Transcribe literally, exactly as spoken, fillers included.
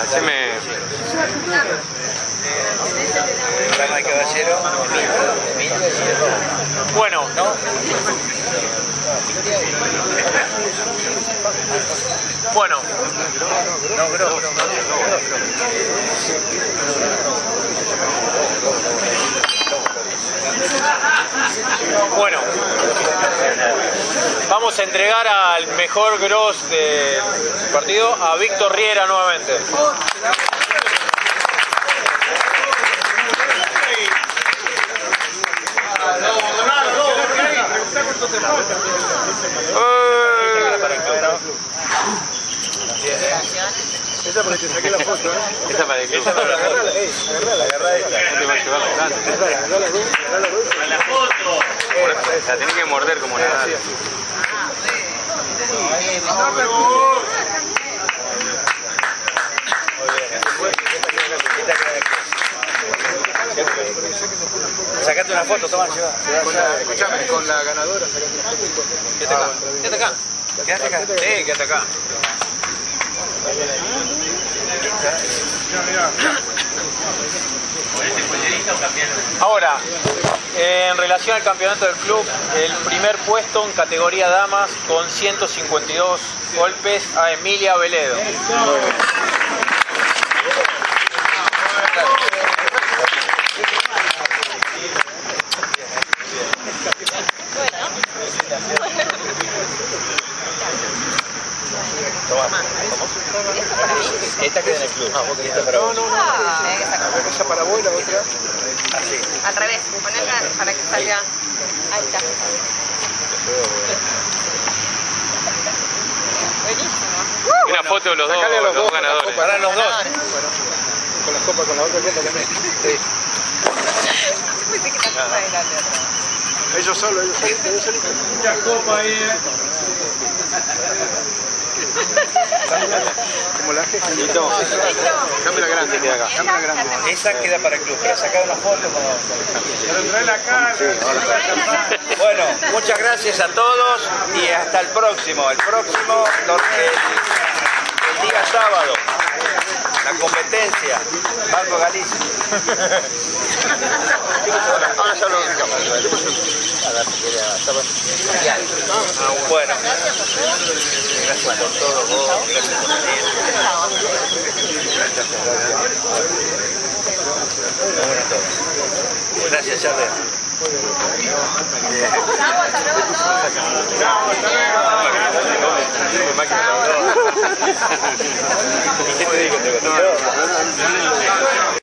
Haceme... Rama de caballero, Emilio y el robo. Bueno, ¿No? bueno. No, bro, bro, bro. Bueno, vamos a entregar al mejor gross del partido a Víctor Riera nuevamente. Esa para que te saqué la foto, ¿eh? Esa para el club. Esa para la foto. Agarrala, agarrala esta. No te va a llevar la grande. Agarrala la dos, agarrala la dos. La foto. La tenés que morder como nada. Sacate una foto, toma, lleva. Escuchame, con la ganadora, sacate una foto. Quédate acá, quédate acá. Quédate acá. Sí, quédate acá. Ahora, en relación al campeonato del club, el primer puesto en categoría damas con ciento cincuenta y dos golpes a Emilia Veledo. Esta queda en el club. Ah, vos querés esta para vos. No, no, no. Esa para vos y la otra. Así. Al revés, ponerla para que salga. Ahí está. Buenísimo. Una foto de los dos, Sacale a los los dos dos, ganadores. Para los dos. Con la copa, con la otra cuenta también. Sí. Pensé que la cosa era de otra. Ellos solos, ellos solitos, ellos solitos. Mucha copa ahí, eh. Como la jefa. Dame la grande, queda acá. Dame la grande. Esa queda para el club, pero sacar una foto como... Pero trae la cara. Bueno, muchas gracias a todos y hasta el próximo. El próximo, lo- el, el día sábado, la competencia, Banco Galicia. Ahora ya lo ubicamos. Bueno, gracias por todo vos, gracias por venir. Bueno, todo. Gracias, Charles. Máquina.